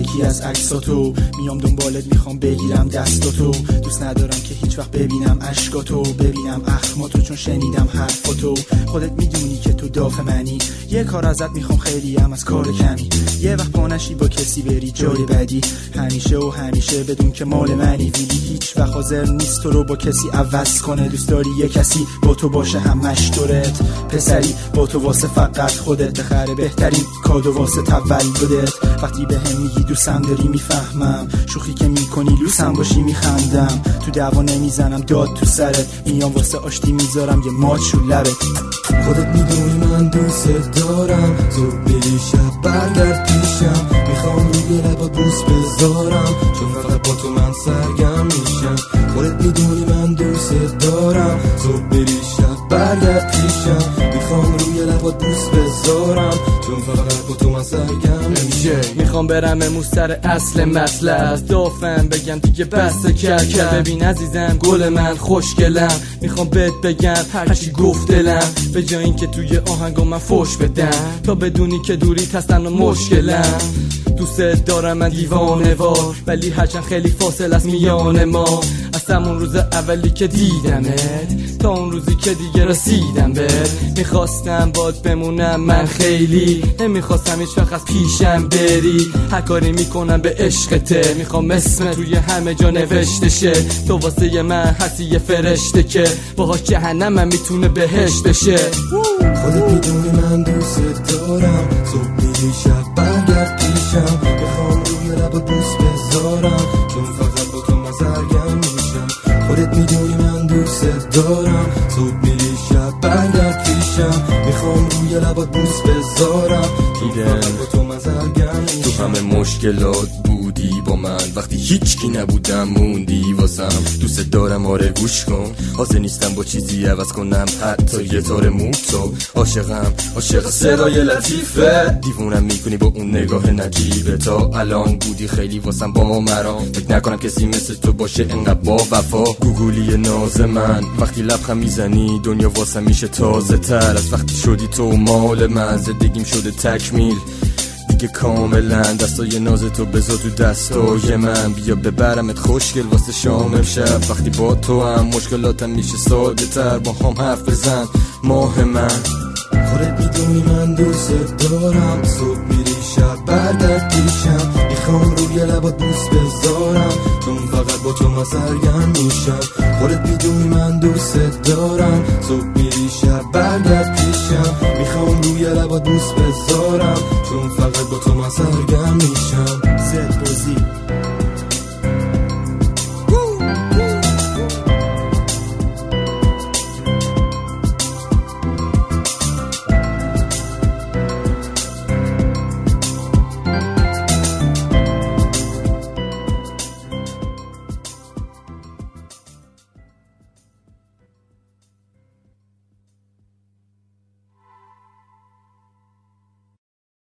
یکی از عکساتو، میام دنبالت میخوام بگیرم دستاتو. دوست ندارم که هیچ وقت ببینم اشکاتو، ببینم اخماتو، چون شنیدم حرفاتو. خودت میدونی که تو داغ منی، یه کار ازت میخوام خیلی هم از کار کمی. یه وقت پانشی با کسی بری جای بدی، همیشه و همیشه بدون که مال منی. ویلی هیچ وقت حاضر نیست تو رو با کسی عوض کنه. دوست داری یه کسی با تو باشه همش دورت، پسری با تو واسه فقط خودت، بخره بهترین کادو واسه تولدت. وقتی به هم میگی دوستم داری میفهمم، شوخی که میکنی لوسم باشی میخندم. تو دعوا نمیزنم داد تو سرت، میام واسه آشتی میذارم یه ماچ رو لبت. خودت میدونی من دوست دارم، زود میری شب برگرد پیشم. میخوام روی لبا بوس بذارم، چون فقط با تو من سرگرم میشم. خودت میدونی من دوست دارم، زود میری شب برگرد پیشم. میخوام روی لبا بوس بذارم، چون فقط با تو من سرگرم میشم. میخوام برم امروز سر اصل مطلب، دافم بگم دیگه بس کرد. ببین عزیزم گل من خوشگلم، میخوام بهت بگم هرچی گفت دلم، به جای این که توی آهنگا من فوش بدم، تا بدونی که دوریت هستن و مشکلم. دوست دارم من دیوانه وار، ولی هرچند خیلی فاصله است میان ما. از همون روز اولی که دیدمت تا اون روزی که دیگه رسیدم بهت، میخواستم باد بمونم من خیلی، نمیخواستم هیچ وقت از پیشم بری. هر کاری میکنم به عشقته، میخوام اسم توی همه جا نوشته شه. تو واسه من هستی یه فرشته که باهاش جهنمم میتونه بهشت بشه. خودت میدونی من دوست دارم، صبح میری شب برگرد پیشم. میخوام روی لبا بوس بذارم، چون فقط با تو من سرگرم میشم. خودت میدونی من دوست دارم، صبح میری شب برگرد پیشم. میخوام روی لبا بوس بذارم، چون فقط با تو من سرگرم میشم. تو همه مشکلات بودی با من، وقتی هیچکی نبودم موندی واسم. دوست دارم آره گوش کن، حاضر نیستم با چیزی عوض کنم، حتی یه تار موتو. عاشق صدای لطیفه، دیوونم میکنی با اون نگاه نجیبه. تا الان بودی خیلی واسم با مرام، فکر نکنم کسی مثل تو باشه انقدر با وفا. گوگولی ناز من، وقتی لبخند میزنی دنیا واسم میشه تازه تر. از وقتی شدی تو مال من، زندگیم شده تکمیل دیگه کاملا. دستای ناز تو بذار تو دستای من، بیا ببرمت خوشگل واسه شام امشب. وقتی با تو هم مشکلاتم میشه ساده تر، با هم حرف بزن ماه من. خودت میدونی من دوست دارم، صبح میری شب برگرد پیشم. میخوام روی لبات بوس بذارم، چون فقط با تو من سرگرم میشم. خودت میدونی من دوست دارم، صبح میری شب برگرد پیشم. میخوام روی لبات بوس بذارم، چون فقط با تو من سرگرم